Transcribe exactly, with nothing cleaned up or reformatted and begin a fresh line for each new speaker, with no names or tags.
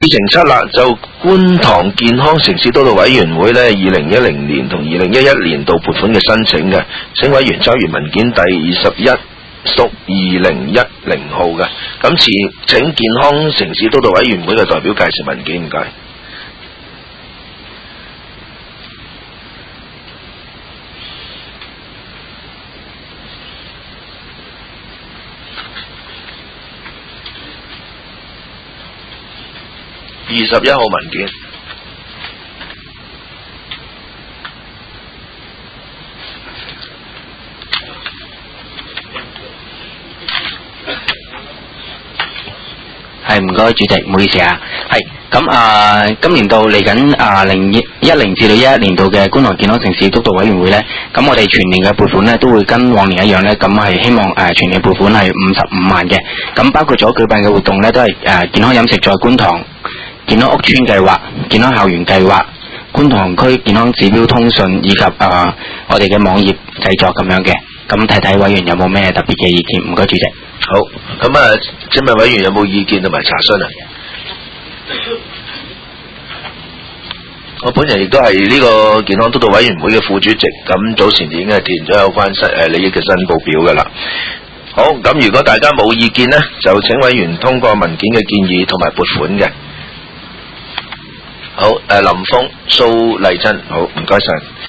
成七啦，就觀塘健康城市督導委員會呢，二零一零年同二零一一年度撥款嘅申請嘅，請委員抄閱文件第二十一屬二零一零號嘅。咁請健康城市督導委員會嘅代表介紹文件，唔該。二十一號文件，
係唔該主席，唔好意思啊。係咁啊，今年度嚟緊啊零一零至到一一年度嘅觀塘健康城市督導委員會呢，咁我哋全年嘅撥款呢都會跟往年一樣呢，咁係希望誒、呃、全年撥款係五十五萬嘅，咁包括咗舉辦嘅活動呢，都係誒、呃、健康飲食在觀塘、健康屋邨計劃、健康校園計劃、觀塘區健康指標通訊以及啊、呃、我哋嘅網頁製作咁樣嘅，咁睇睇委員有冇咩特別嘅意見？唔該主席。
好，咁啊，請問委員有冇意見同埋查詢啊？我本人亦都係呢個健康督導委員會嘅副主席，咁早前已經係填咗有關申誒利益嘅申報表噶啦。好，咁如果大家冇意見呢，就請委員通過文件嘅建議同埋撥款嘅。好，誒林峰、蘇麗珍，好，唔該晒。